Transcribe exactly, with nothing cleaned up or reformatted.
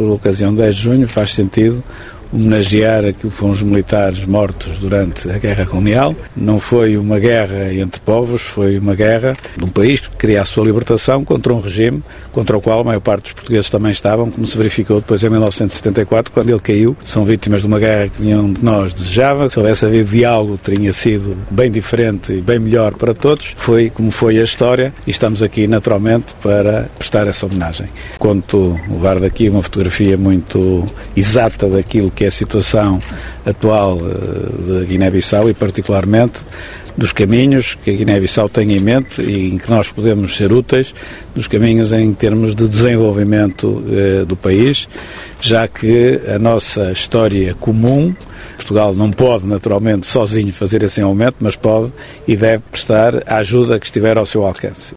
por ocasião de dez de junho, faz sentido homenagear aquilo que foram os militares mortos durante a Guerra Colonial. Não foi uma guerra entre povos, foi uma guerra de um país que queria a sua libertação contra um regime contra o qual a maior parte dos portugueses também estavam, como se verificou depois em mil novecentos e setenta e quatro, quando ele caiu. São vítimas de uma guerra que nenhum de nós desejava. Se houvesse havido diálogo, teria sido bem diferente e bem melhor para todos. Foi como foi a história e estamos aqui naturalmente para prestar essa homenagem. Conto levar daqui uma fotografia muito exata daquilo que que é a situação atual de Guiné-Bissau e particularmente dos caminhos que a Guiné-Bissau tem em mente e em que nós podemos ser úteis, dos caminhos em termos de desenvolvimento eh, do país, já que a nossa história comum, Portugal não pode naturalmente sozinho fazer esse aumento, mas pode e deve prestar a ajuda que estiver ao seu alcance.